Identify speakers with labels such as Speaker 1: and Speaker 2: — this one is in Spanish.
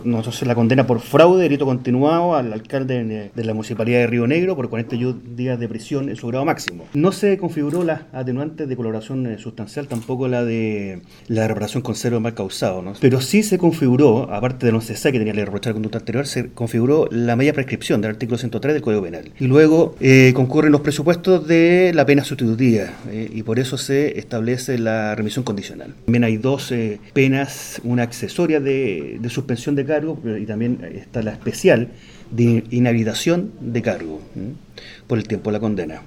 Speaker 1: Entonces la condena por fraude, delito continuado al alcalde de la municipalidad de Río Negro por 41 días de prisión en su grado máximo. No se configuró las atenuantes de colaboración sustancial, tampoco la de la reparación con cero de mal causado, ¿no? Pero sí se configuró, aparte de no cesar que tenía que reprochar conducta anterior, se configuró la media prescripción del artículo 103 del Código Penal. Y luego concurren los presupuestos de la pena sustitutiva y por eso se establece la remisión condicional. También hay dos penas, una accesoria de suspensión de cargo y también está la especial de inhabilitación de cargo por el tiempo de la condena.